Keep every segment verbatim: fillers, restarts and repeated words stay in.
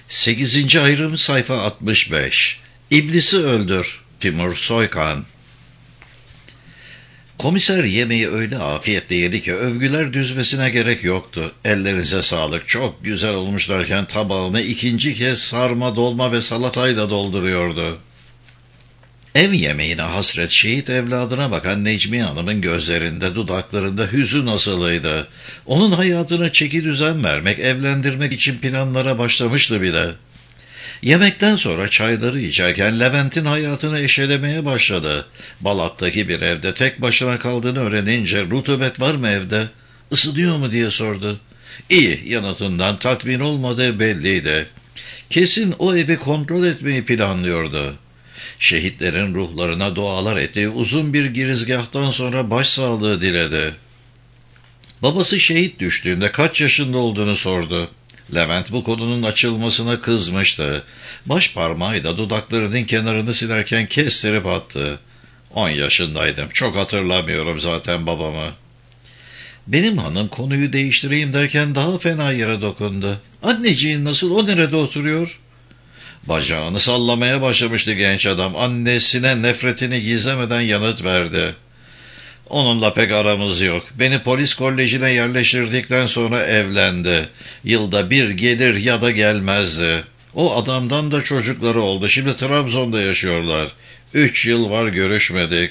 sekizinci ayrım sayfa altmış beş. İblisi öldür. Timur Soykan. Komiser yemeği öyle afiyetle yedi ki övgüler düzmesine gerek yoktu. Ellerinize sağlık, çok güzel olmuş derken tabağını ikinci kez sarma, dolma ve salatayla dolduruyordu. Ev yemeğine hasret şehit evladına bakan Necmiye Hanım'ın gözlerinde, dudaklarında hüzün asılıydı. Onun hayatına çeki düzen vermek, evlendirmek için planlara başlamıştı bile. Yemekten sonra çayları içerken Levent'in hayatını eşelemeye başladı. Balat'taki bir evde tek başına kaldığını öğrenince "Rutubet var mı evde? Isınıyor mu?" diye sordu. İyi yanıtından tatmin olmadığı belliydi. Kesin o evi kontrol etmeyi planlıyordu. Şehitlerin ruhlarına dualar ettiği uzun bir girizgahtan sonra başsağlığı diledi. Babası şehit düştüğünde kaç yaşında olduğunu sordu. Levent bu konunun açılmasına kızmıştı. Baş parmağıyla dudaklarının kenarını silerken kestirip attı. On yaşındaydım. Çok hatırlamıyorum zaten babamı. Benim hanım konuyu değiştireyim derken daha fena yere dokundu. Anneciğin nasıl, o nerede oturuyor? Bacağını sallamaya başlamıştı genç adam. Annesine nefretini gizlemeden yanıt verdi. Onunla pek aramız yok. Beni polis kolejine yerleştirdikten sonra evlendi. Yılda bir gelir ya da gelmezdi. O adamdan da çocukları oldu. Şimdi Trabzon'da yaşıyorlar. Üç yıl var görüşmedik.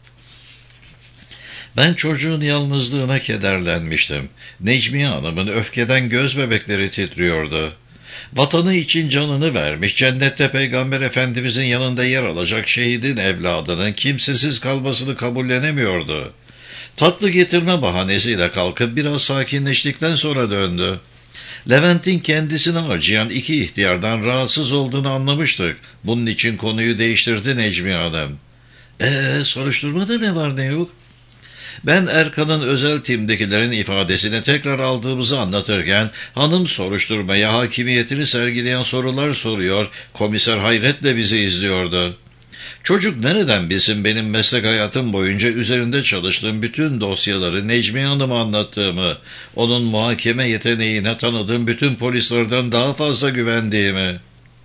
Ben çocuğun yalnızlığına kederlenmiştim. Necmiye Hanım'ın öfkeden göz bebekleri titriyordu. Vatanı için canını vermiş, cennette Peygamber Efendimizin yanında yer alacak şehidin evladının kimsesiz kalmasını kabullenemiyordu. Tatlı getirme bahanesiyle kalkıp biraz sakinleştikten sonra döndü. Levent'in kendisine acıyan iki ihtiyardan rahatsız olduğunu anlamıştık. Bunun için konuyu değiştirdi Necmiye Hanım. Eee soruşturmada ne var ne yok? Ben Erkan'ın özel timdekilerin ifadesini tekrar aldığımızı anlatırken hanım soruşturmaya hakimiyetini sergileyen sorular soruyor, komiser hayretle bizi izliyordu. Çocuk nereden bilsin benim meslek hayatım boyunca üzerinde çalıştığım bütün dosyaları Necmiye Hanım'a anlattığımı, onun muhakeme yeteneğine tanıdığım bütün polislerden daha fazla güvendiğimi.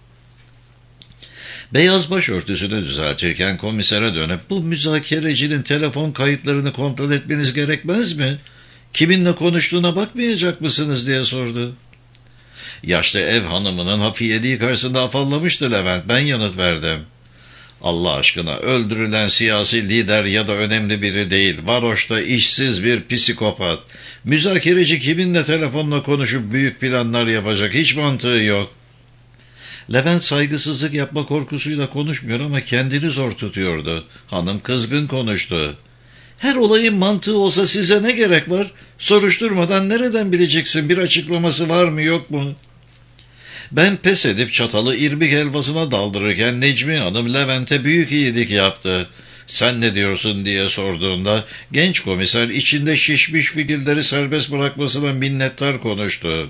Beyaz başörtüsünü düzeltirken komisere dönüp "Bu müzakerecinin telefon kayıtlarını kontrol etmeniz gerekmez mi? Kiminle konuştuğuna bakmayacak mısınız?" diye sordu. Yaşlı ev hanımının hafiyeliği karşısında afallamıştı Levent. Ben yanıt verdim. Allah aşkına, öldürülen siyasi lider ya da önemli biri değil. Varoş'ta işsiz bir psikopat. Müzakereci kiminle telefonla konuşup büyük planlar yapacak, hiç mantığı yok. Levent saygısızlık yapma korkusuyla konuşmuyor ama kendini zor tutuyordu. Hanım kızgın konuştu. Her olayın mantığı olsa size ne gerek var? Soruşturmadan nereden bileceksin, bir açıklaması var mı yok mu? Ben pes edip çatalı irmik helvasına daldırırken Necmiye Hanım Levent'e büyük iyilik yaptı. "Sen ne diyorsun?" diye sorduğunda genç komiser içinde şişmiş figilleri serbest bırakmasına minnettar konuştu.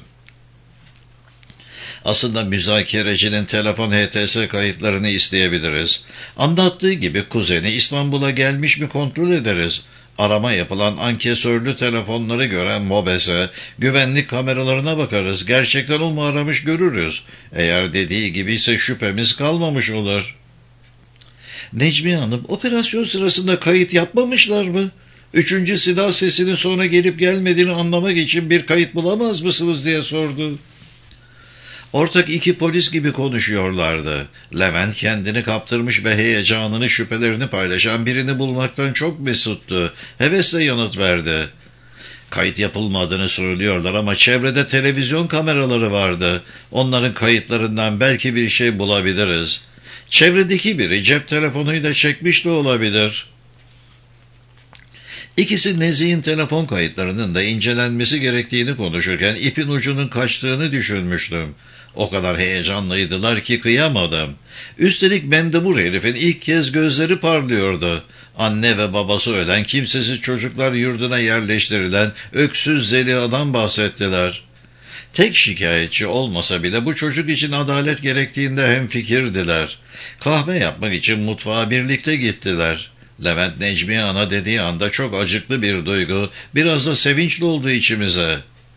Aslında müzakerecinin telefon H T S kayıtlarını isteyebiliriz. Anlattığı gibi kuzeni İstanbul'a gelmiş mi kontrol ederiz. Arama yapılan ankesörlü telefonları gören MOBES'e, güvenlik kameralarına bakarız. Gerçekten o mu aramış görürüz. Eğer dediği gibiyse şüphemiz kalmamış olur. Necmiye Hanım, operasyon sırasında kayıt yapmamışlar mı? Üçüncü silah sesinin sonra gelip gelmediğini anlamak için bir kayıt bulamaz mısınız diye sordu. Ortak iki polis gibi konuşuyorlardı. Levent kendini kaptırmış ve heyecanını, şüphelerini paylaşan birini bulmaktan çok mesuttu. Hevesle yanıt verdi. Kayıt yapılmadığını söylüyorlar ama çevrede televizyon kameraları vardı. Onların kayıtlarından belki bir şey bulabiliriz. Çevredeki biri cep telefonuyla çekmiş de olabilir. İkisi Nezih'in telefon kayıtlarının da incelenmesi gerektiğini konuşurken ipin ucunun kaçtığını düşünmüştüm. O kadar heyecanlıydılar ki kıyamadım. Üstelik mendebur herifin ilk kez gözleri parlıyordu. Anne ve babası ölen, kimsesiz çocuklar yurduna yerleştirilen öksüz Zeliha'dan bahsettiler. Tek şikayetçi olmasa bile bu çocuk için adalet gerektiğinde hemfikirdiler. Kahve yapmak için mutfağa birlikte gittiler. Levent Necmiye Ana dediği anda çok acıklı bir duygu, biraz da sevinçli oldu içimize.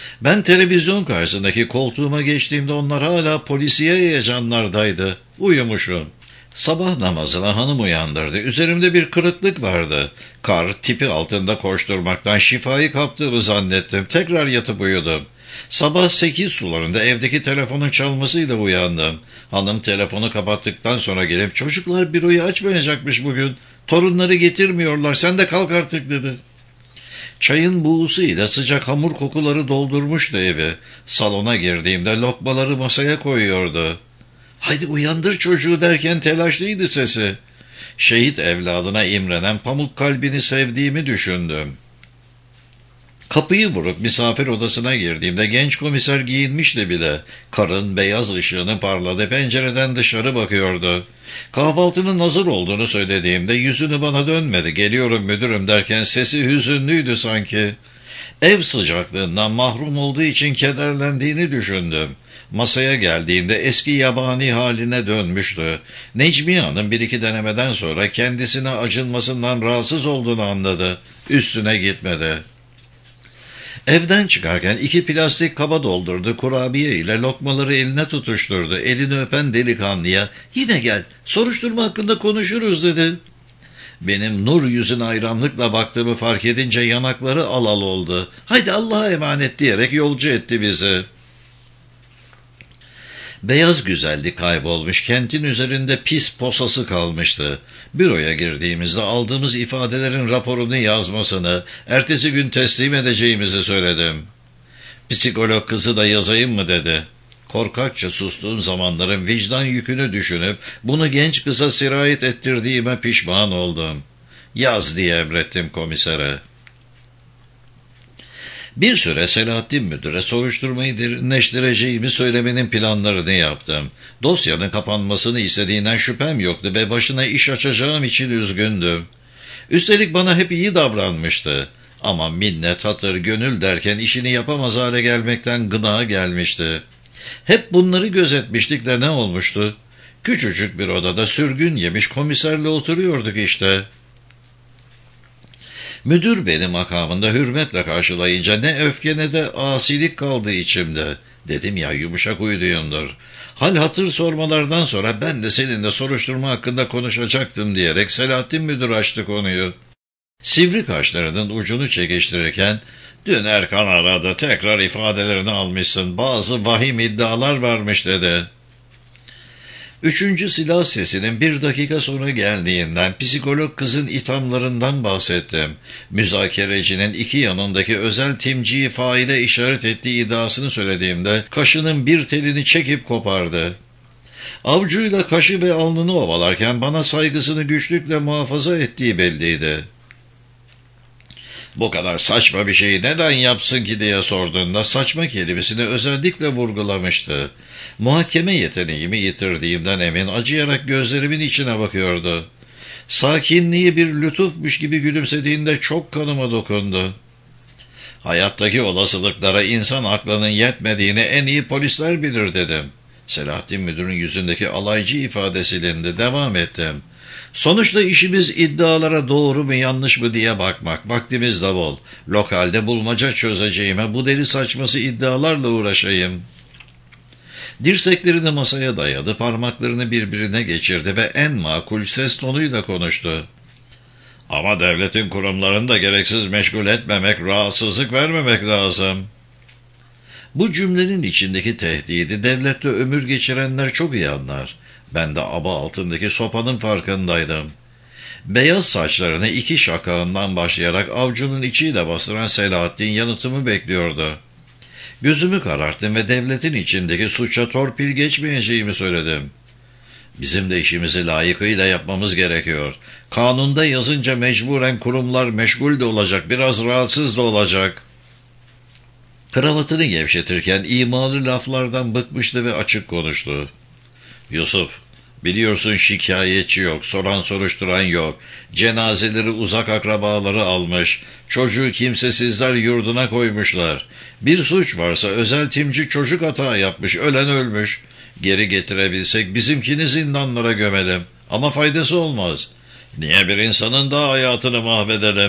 Ben televizyon karşısındaki koltuğuma geçtiğimde onlar hala polisiye heyecanlardaydı. Uyumuşum. Sabah namazına hanım uyandırdı. Üzerimde bir kırıklık vardı. Kar tipi altında koşturmaktan şifayı kaptığımı zannettim. Tekrar yatıp uyudum. Sabah sekiz sularında evdeki telefonun çalmasıyla uyandım. Hanım telefonu kapattıktan sonra gelip çocuklar büroyu açmayacakmış bugün. Torunları getirmiyorlar, sen de kalk artık dedi. Çayın buğusuyla sıcak hamur kokuları doldurmuştu evi. Salona girdiğimde lokmaları masaya koyuyordu. Haydi uyandır çocuğu derken telaşlıydı sesi. Şehit evladına imrenen pamuk kalbini sevdiğimi düşündüm. Kapıyı vurup misafir odasına girdiğimde genç komiser giyinmişti bile. Karın beyaz ışığını parladı, pencereden dışarı bakıyordu. Kahvaltının hazır olduğunu söylediğimde yüzünü bana dönmedi. Geliyorum müdürüm derken sesi hüzünlüydü sanki. Ev sıcaklığından mahrum olduğu için kederlendiğini düşündüm. Masaya geldiğinde eski yabani haline dönmüştü. Necmiye Hanım bir iki denemeden sonra kendisine acınmasından rahatsız olduğunu anladı. Üstüne gitmedi. Evden çıkarken iki plastik kaba doldurdu, kurabiye ile lokmaları eline tutuşturdu. Elini öpen delikanlıya "Yine gel, soruşturma hakkında konuşuruz" dedi. Benim nur yüzüne hayranlıkla baktığımı fark edince yanakları al al oldu. "Haydi Allah'a emanet" diyerek yolcu etti bizi. Beyaz güzellik kaybolmuş, kentin üzerinde pis posası kalmıştı. Büroya girdiğimizde aldığımız ifadelerin raporunu yazmasını, ertesi gün teslim edeceğimizi söyledim. Psikolog kızı da yazayım mı dedi. Korkakça sustuğum zamanların vicdan yükünü düşünüp bunu genç kıza sirayet ettirdiğime pişman oldum. Yaz diye emrettim komisere. Bir süre Selahattin Müdür'e soruşturmayı derinleştireceğimi söylemenin planlarını yaptım. Dosyanın kapanmasını istediğinden şüphem yoktu ve başına iş açacağım için üzgündüm. Üstelik bana hep iyi davranmıştı. Ama minnet, hatır, gönül derken işini yapamaz hale gelmekten gına gelmişti. Hep bunları gözetmiştik de ne olmuştu? Küçücük bir odada sürgün yemiş komiserle oturuyorduk işte. Müdür beni makamında hürmetle karşılayınca ne öfke ne de asilik kaldı içimde. Dedim ya, yumuşak huyluyumdur. Hal hatır sormalardan sonra ben de seninle soruşturma hakkında konuşacaktım diyerek Selahattin Müdür açtı konuyu. Sivri kaşlarının ucunu çekiştirirken, "Dün Erkan aradı, tekrar ifadelerini almışsın, bazı vahim iddialar varmış" dedi. Üçüncü silah sesinin bir dakika sonra geldiğinden, psikolog kızın ithamlarından bahsettim. Müzakerecinin iki yanındaki özel timciyi faile işaret ettiği iddiasını söylediğimde, kaşının bir telini çekip kopardı. Avcuyla kaşı ve alnını ovalarken bana saygısını güçlükle muhafaza ettiği belliydi. "Bu kadar saçma bir şeyi neden yapsın ki?" diye sorduğunda saçma kelimesini özellikle vurgulamıştı. Muhakeme yeteneğimi yitirdiğimden emin, acıyarak gözlerimin içine bakıyordu. Sakinliği bir lütufmuş gibi gülümsediğinde çok kanıma dokundu. "Hayattaki olasılıklara insan aklının yetmediğini en iyi polisler bilir" dedim. Selahattin Müdür'ün yüzündeki alaycı ifade silindi. Devam ettim. "Sonuçta işimiz iddialara doğru mu yanlış mı diye bakmak. Vaktimiz de bol. Lokalde bulmaca çözeceğime bu deli saçması iddialarla uğraşayım." Dirseklerini masaya dayadı, parmaklarını birbirine geçirdi ve en makul ses tonuyla konuştu. "Ama devletin kurumlarını da gereksiz meşgul etmemek, rahatsızlık vermemek lazım." Bu cümlenin içindeki tehdidi devlette ömür geçirenler çok iyi anlar. Ben de aba altındaki sopanın farkındaydım. Beyaz saçlarını iki şakağından başlayarak avcunun içiyle bastıran Selahattin yanıtımı bekliyordu. Gözümü kararttım ve devletin içindeki suça torpil geçmeyeceğimi söyledim. "Bizim de işimizi layıkıyla yapmamız gerekiyor. Kanunda yazınca mecburen kurumlar meşgul de olacak, biraz rahatsız da olacak." Kravatını gevşetirken imalı laflardan bıkmıştı ve açık konuştu. "Yusuf, biliyorsun şikayetçi yok, soran soruşturan yok. Cenazeleri uzak akrabaları almış, çocuğu kimsesizler yurduna koymuşlar. Bir suç varsa özel timci çocuk hata yapmış, ölen ölmüş. Geri getirebilsek bizimkini zindanlara gömelim. Ama faydası olmaz. Niye bir insanın daha hayatını mahvedelim?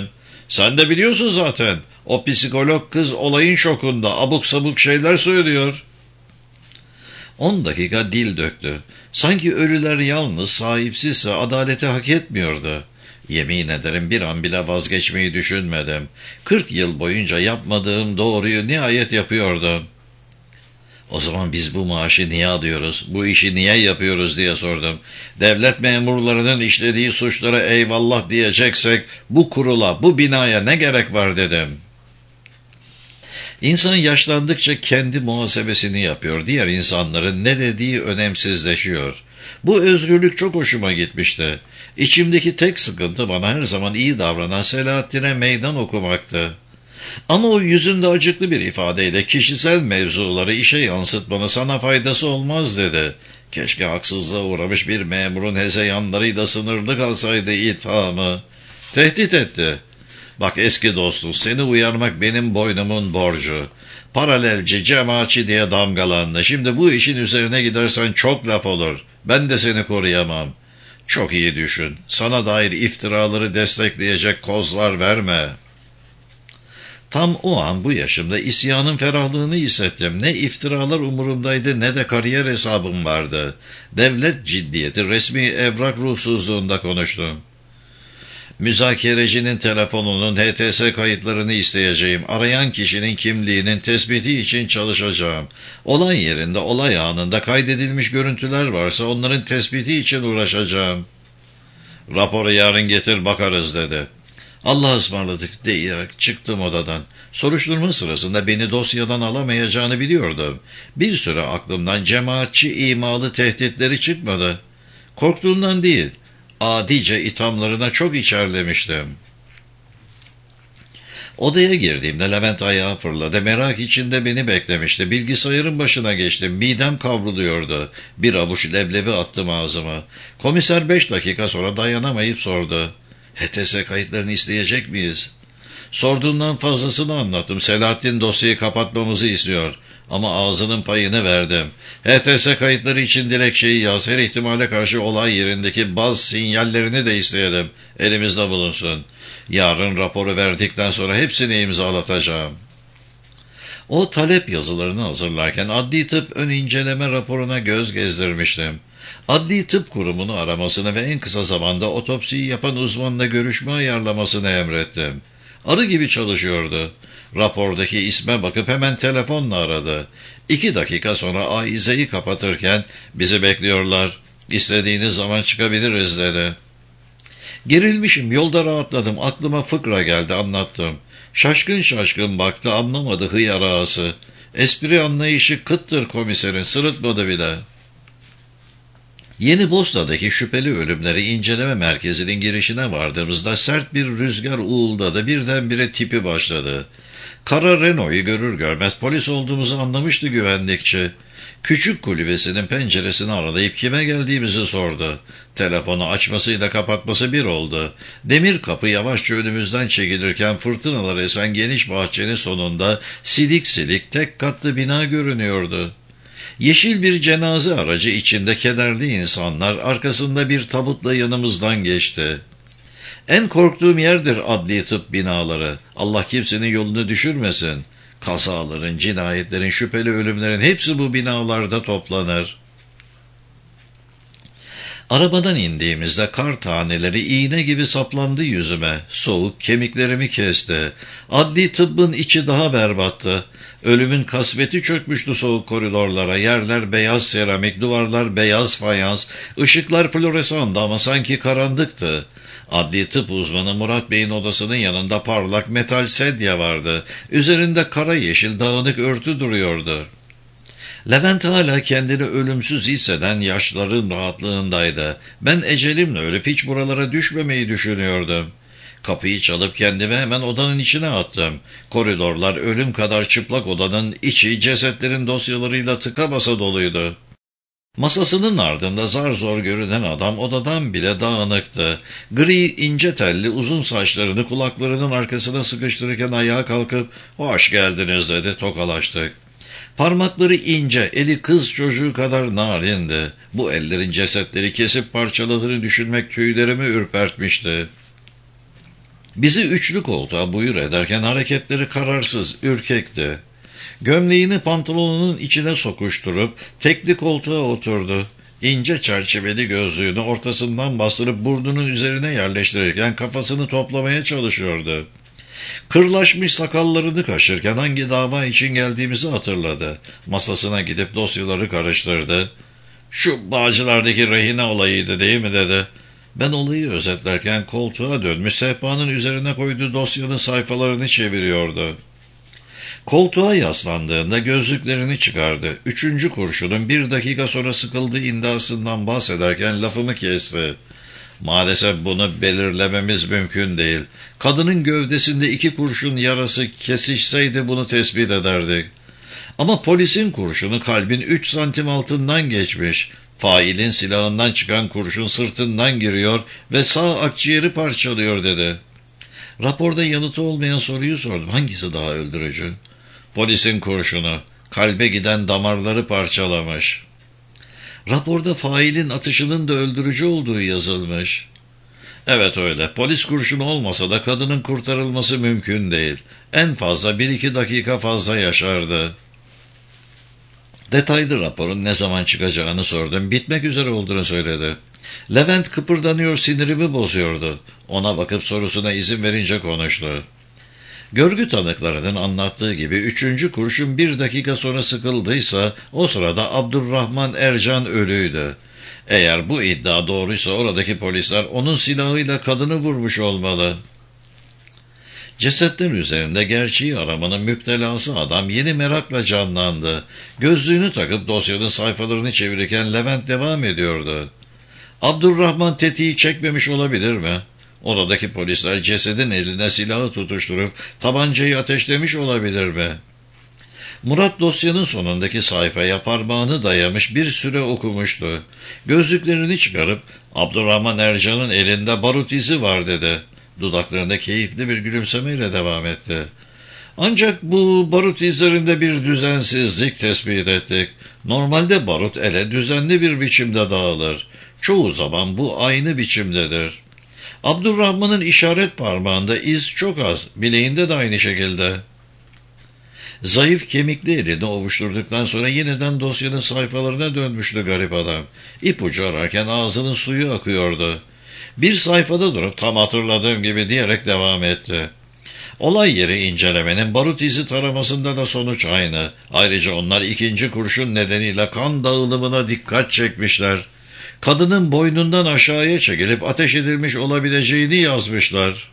Sen de biliyorsun zaten. O psikolog kız olayın şokunda abuk sabuk şeyler söylüyor. On dakika dil döktü. Sanki ölüler yalnız sahipsizse adaleti hak etmiyordu. Yemin ederim bir an bile vazgeçmeyi düşünmedim. Kırk yıl boyunca yapmadığım doğruyu nihayet yapıyordum. O zaman biz bu maaşı niye alıyoruz, bu işi niye yapıyoruz diye sordum. Devlet memurlarının işlediği suçlara eyvallah diyeceksek bu kurula, bu binaya ne gerek var dedim. İnsan yaşlandıkça kendi muhasebesini yapıyor, diğer insanların ne dediği önemsizleşiyor. Bu özgürlük çok hoşuma gitmişti. İçimdeki tek sıkıntı bana her zaman iyi davranan Selahattin'e meydan okumaktı. Ama o yüzünde acıklı bir ifadeyle kişisel mevzuları işe yansıtmanın sana faydası olmaz dedi. Keşke haksızlığa uğramış bir memurun hezeyanlarıyla sınırlı kalsaydı ithamı. Tehdit etti. Bak eski dostum, seni uyarmak benim boynumun borcu. Paralelci, cemaatçi diye damgalandı. Şimdi bu işin üzerine gidersen çok laf olur. Ben de seni koruyamam. Çok iyi düşün. Sana dair iftiraları destekleyecek kozlar verme. Tam o an bu yaşımda isyanın ferahlığını hissettim. Ne iftiralar umurumdaydı ne de kariyer hesabım vardı. Devlet ciddiyeti, resmi evrak ruhsuzluğunda konuştum. Müzakerecinin telefonunun H T S kayıtlarını isteyeceğim. Arayan kişinin kimliğinin tespiti için çalışacağım. Olay yerinde, olay anında kaydedilmiş görüntüler varsa onların tespiti için uğraşacağım. Raporu yarın getir bakarız dedi. Allah'a ısmarladık diyerek çıktım odadan. Soruşturma sırasında beni dosyadan alamayacağını biliyordum. Bir süre aklımdan cemaatçi imalı tehditleri çıkmadı. Korktuğumdan değil, adice ithamlarına çok içerlemiştim. Odaya girdiğimde Levent ayağa fırladı. Merak içinde beni beklemişti. Bilgisayarın başına geçtim. Midem kavruluyordu. Bir avuç leblebi attım ağzıma. Komiser beş dakika sonra dayanamayıp sordu. H T S kayıtlarını isteyecek miyiz? Sorduğundan fazlasını anlattım. Selahattin dosyayı kapatmamızı istiyor. Ama ağzının payını verdim. H T S kayıtları için dilekçeyi yaz. Her ihtimale karşı olay yerindeki baz sinyallerini de isteyelim. Elimizde bulunsun. Yarın raporu verdikten sonra hepsini imzalatacağım. O talep yazılarını hazırlarken adli tıp ön inceleme raporuna göz gezdirmiştim. Adli tıp kurumunu aramasını ve en kısa zamanda otopsiyi yapan uzmanla görüşme ayarlamasını emrettim. Arı gibi çalışıyordu. Rapordaki isme bakıp hemen telefonla aradı. İki dakika sonra aizeyi kapatırken bizi bekliyorlar. İstediğiniz zaman çıkabiliriz dedi. Gerilmişim, yolda rahatladım. Aklıma fıkra geldi, anlattım. Şaşkın şaşkın baktı, anlamadı hıyar ağası. Espri anlayışı kıttır komiserin, sırıtmadı bile. Yeni Bosna'daki şüpheli ölümleri inceleme merkezinin girişine vardığımızda sert bir rüzgar uğuldadı, birdenbire tipi başladı. Kara Renault'u görür görmez polis olduğumuzu anlamıştı güvenlikçi. Küçük kulübesinin penceresini aralayıp kime geldiğimizi sordu. Telefonu açmasıyla kapatması bir oldu. Demir kapı yavaşça önümüzden çekilirken fırtınalar esen geniş bahçenin sonunda silik silik tek katlı bina görünüyordu. Yeşil bir cenaze aracı içinde kederli insanlar arkasında bir tabutla yanımızdan geçti. En korktuğum yerdir adli tıp binaları. Allah kimsenin yolunu düşürmesin. Kazaların, cinayetlerin, şüpheli ölümlerin hepsi bu binalarda toplanır. Arabadan indiğimizde kar taneleri iğne gibi saplandı yüzüme. Soğuk kemiklerimi kesti. Adli tıbbın içi daha berbattı. Ölümün kasveti çökmüştü soğuk koridorlara. Yerler beyaz seramik, duvarlar beyaz fayans, ışıklar floresandı ama sanki karanlıktı. Adli tıp uzmanı Murat Bey'in odasının yanında parlak metal sedye vardı. Üzerinde kara yeşil dağınık örtü duruyordu. Levent hala kendini ölümsüz hisseden yaşların rahatlığındaydı. Ben ecelimle ölüp hiç buralara düşmemeyi düşünüyordum. Kapıyı çalıp kendimi hemen odanın içine attım. Koridorlar ölüm kadar çıplak, odanın içi cesetlerin dosyalarıyla tıka basa doluydu. Masasının ardında zar zor görünen adam odadan bile dağınıktı. Gri, ince telli, uzun saçlarını kulaklarının arkasına sıkıştırırken ayağa kalkıp "Hoş geldiniz" dedi, tokalaştık. Parmakları ince, eli kız çocuğu kadar narindi. Bu ellerin cesetleri kesip parçaladığını düşünmek tüylerimi ürpertmişti. Bizi üçlü koltuğa buyur ederken hareketleri kararsız, ürkekti. Gömleğini pantolonunun içine sokuşturup tekli koltuğa oturdu. İnce çerçeveli gözlüğünü ortasından bastırıp burnunun üzerine yerleştirirken kafasını toplamaya çalışıyordu. Kırlaşmış sakallarını kaşırken hangi dava için geldiğimizi hatırladı. Masasına gidip dosyaları karıştırdı. "Şu Bağcılar'daki rehine olayıydı değil mi?" dedi. Ben olayı özetlerken koltuğa dönmüş sehpanın üzerine koyduğu dosyanın sayfalarını çeviriyordu. Koltuğa yaslandığında gözlüklerini çıkardı. Üçüncü kurşunun bir dakika sonra sıkıldığı indasından bahsederken lafımı kesti. "Maalesef bunu belirlememiz mümkün değil. Kadının gövdesinde iki kurşun yarası kesişseydi bunu tespit ederdik. Ama polisin kurşunu kalbin üç santim altından geçmiş. Failin silahından çıkan kurşun sırtından giriyor ve sağ akciğeri parçalıyor" dedi. Raporda yanıtı olmayan soruyu sordum. Hangisi daha öldürücü? "Polisin kurşunu. Kalbe giden damarları parçalamış." Raporda failin atışının da öldürücü olduğu yazılmış. "Evet öyle. Polis kurşunu olmasa da kadının kurtarılması mümkün değil. En fazla bir iki dakika fazla yaşardı." Detaylı raporun ne zaman çıkacağını sordum. Bitmek üzere olduğunu söyledi. Levent kıpırdanıyor, sinirimi bozuyordu. Ona bakıp sorusuna izin verince konuştu. Görgü tanıklarının anlattığı gibi üçüncü kurşun bir dakika sonra sıkıldıysa o sırada Abdurrahman Ercan ölüydü. Eğer bu iddia doğruysa oradaki polisler onun silahıyla kadını vurmuş olmalı. Cesetler üzerinde gerçeği aramanın müptelası adam yeni merakla canlandı. Gözlüğünü takıp dosyanın sayfalarını çevirirken Levent devam ediyordu. "Abdurrahman tetiği çekmemiş olabilir mi? Oradaki polisler cesedin eline silahı tutuşturup tabancayı ateşlemiş olabilir mi?" Murat dosyanın sonundaki sayfaya parmağını dayamış bir süre okumuştu. Gözlüklerini çıkarıp "Abdurrahman Ercan'ın elinde barut izi var" dedi. Dudaklarında keyifli bir gülümsemeyle devam etti. "Ancak bu barut izlerinde bir düzensizlik tespit ettik. Normalde barut ele düzenli bir biçimde dağılır. Çoğu zaman bu aynı biçimdedir. Abdurrahman'ın işaret parmağında iz çok az, bileğinde de aynı şekilde." Zayıf kemikli elini ovuşturduktan sonra yeniden dosyanın sayfalarına dönmüştü garip adam. İpucu ararken ağzının suyu akıyordu. Bir sayfada durup "Tam hatırladığım gibi" diyerek devam etti. "Olay yeri incelemenin barut izi taramasında da sonuç aynı. Ayrıca onlar ikinci kurşun nedeniyle kan dağılımına dikkat çekmişler. Kadının boynundan aşağıya çekilip ateş edilmiş olabileceğini yazmışlar."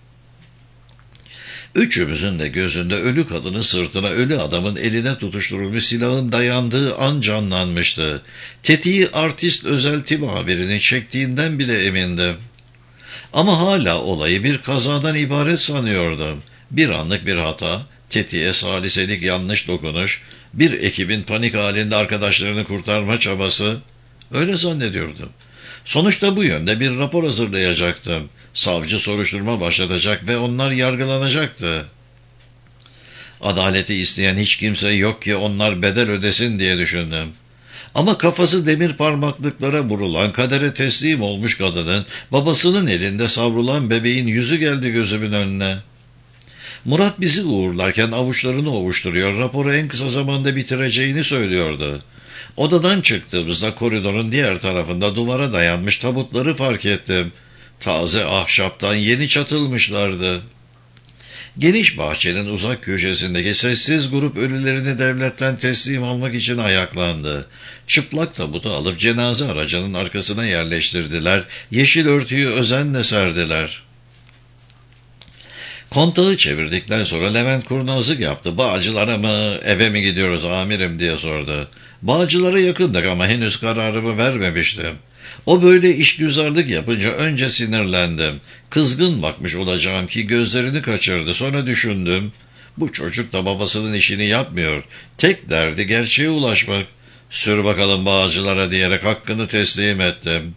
Üçümüzün de gözünde ölü kadının sırtına ölü adamın eline tutuşturulmuş silahın dayandığı an canlanmıştı. Tetiği artist özel tim haberini çektiğinden bile emindim. Ama hala olayı bir kazadan ibaret sanıyordum. Bir anlık bir hata, tetiğe saliselik yanlış dokunuş, bir ekibin panik halinde arkadaşlarını kurtarma çabası, öyle zannediyordum. Sonuçta bu yönde bir rapor hazırlayacaktım. Savcı soruşturma başlatacak ve onlar yargılanacaktı. Adaleti isteyen hiç kimse yok ki onlar bedel ödesin diye düşündüm. Ama kafası demir parmaklıklara vurulan, kadere teslim olmuş kadının, babasının elinde savrulan bebeğin yüzü geldi gözümün önüne. Murat bizi uğurlarken avuçlarını ovuşturuyor, raporu en kısa zamanda bitireceğini söylüyordu. Odadan çıktığımızda koridorun diğer tarafında duvara dayanmış tabutları fark ettim. Taze ahşaptan yeni çatılmışlardı. Geniş bahçenin uzak köşesindeki sessiz grup ölülerini devletten teslim almak için ayaklandı. Çıplak tabutu alıp cenaze aracının arkasına yerleştirdiler, yeşil örtüyü özenle serdiler. Kontağı çevirdikten sonra Levent kurnazlık yaptı. "Bağcılara mı, eve mi gidiyoruz amirim?" diye sordu. "Bağcılara yakındık ama henüz kararımı vermemiştim." O böyle işgüzarlık yapınca önce sinirlendim. Kızgın bakmış olacağım ki gözlerini kaçırdı. Sonra düşündüm. Bu çocuk da babasının işini yapmıyor. Tek derdi gerçeğe ulaşmak. "Sür bakalım Bağcılara" diyerek hakkını teslim ettim.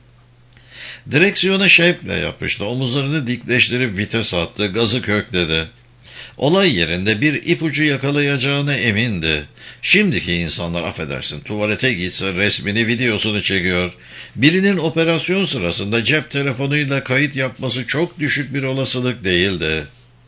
Direksiyona şevkle yapıştı. Omuzlarını dikleştirip vites attı. Gazı kökledi. Olay yerinde bir ipucu yakalayacağına emindi. Şimdiki insanlar, affedersin, tuvalete gitse resmini, videosunu çekiyor. Birinin operasyon sırasında cep telefonuyla kayıt yapması çok düşük bir olasılık değildi.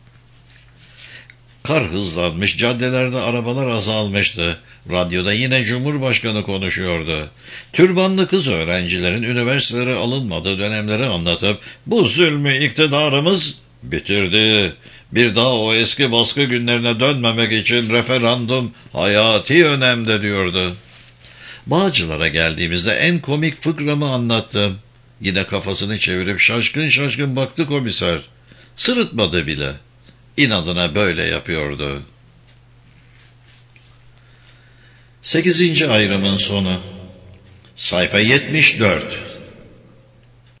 Kar hızlanmış, caddelerde arabalar azalmıştı. Radyoda yine Cumhurbaşkanı konuşuyordu. Türbanlı kız öğrencilerin üniversitelere alınmadığı dönemleri anlatıp bu zulmü iktidarımız bitirdi. Bir daha o eski baskı günlerine dönmemek için referandum hayati önemde diyordu. Bağcılar'a geldiğimizde en komik fıkramı anlattım. Yine kafasını çevirip şaşkın şaşkın baktı komiser. Sırıtmadı bile. İnadına böyle yapıyordu. Sekizinci ayrımın sonu. Sayfa yetmiş dört.